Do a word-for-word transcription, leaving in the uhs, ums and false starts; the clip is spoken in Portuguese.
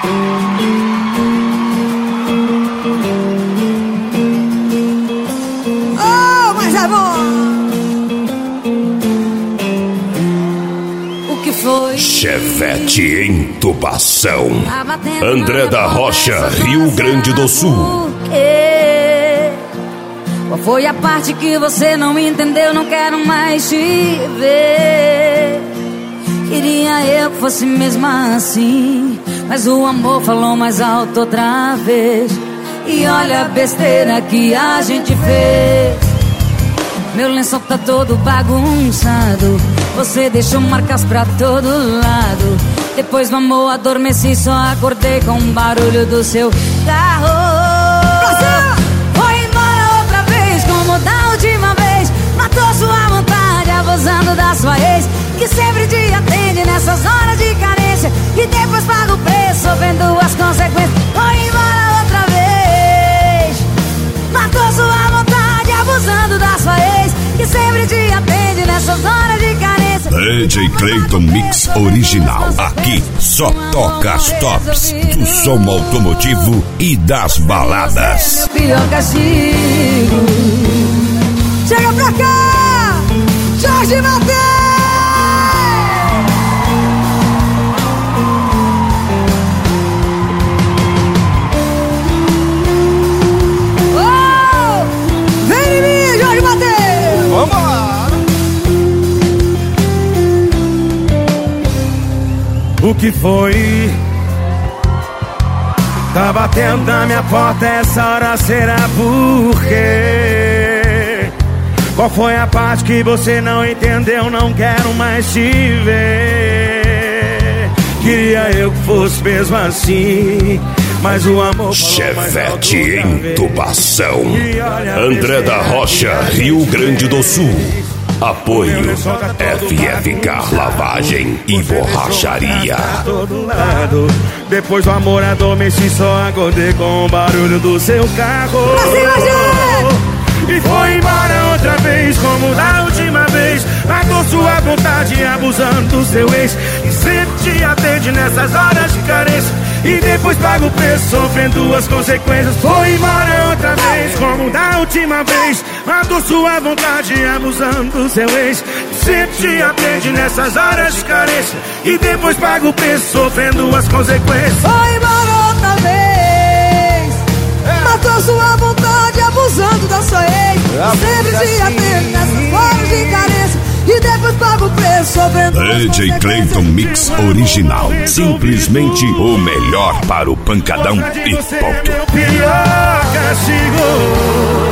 Oh, mas é bom. O que foi? Chevette Intubação, André da Rocha, Rio Grande do Sul. Qual foi a parte que você não entendeu? Não quero mais te ver. Queria eu que fosse mesmo assim, mas o amor falou mais alto outra vez. E olha a besteira que a gente fez. Meu lençol tá todo bagunçado, você deixou marcas pra todo lado. Depois do amor adormeci, só acordei com o barulho do seu carro. Foi embora outra vez, como da última vez. Matou sua vontade, abusando da sua ex, que sempre te atende nessas horas de carência, e depois paga o preço, vendo as consequências. Foi embora outra vez. Matou sua vontade, abusando da sua ex, que sempre te atende nessas horas de carência. D J Clayton Mix Original. Aqui só toca as tops do som automotivo e das baladas. Meu pior castigo. Chega pra cá, Jorge Mateus. Oh, vem em mim, Jorge Mateus. Vamos lá. O que foi? Tá batendo na minha porta, essa hora será por quê? Qual foi a parte que você não entendeu? Não quero mais te ver. Queria eu que fosse mesmo assim, mas o amor Chevette Intubação, André da Rocha, Rio Grande do Sul. Apoio F F K Lavagem e Borracharia. Depois do amor adormeci, só acordei com o barulho do seu carro. E foi embora outra vez, como da última vez. Matou sua vontade, abusando do seu ex, e sempre te atende nessas horas de carência, e depois paga o preço, sofrendo as consequências. Foi embora outra vez, como da última vez. Matou sua vontade, abusando do seu ex, e sempre te atende nessas horas de carência, e depois paga o preço, sofrendo as consequências. Foi embora outra vez. Matou sua vontade, abusando da sua ex, sempre te atende nessas horas de carência, e depois paga o preço, sofrendo D J Clayton Mix Original. Simplesmente o melhor para o pancadão e ponto. Meu pior castigo.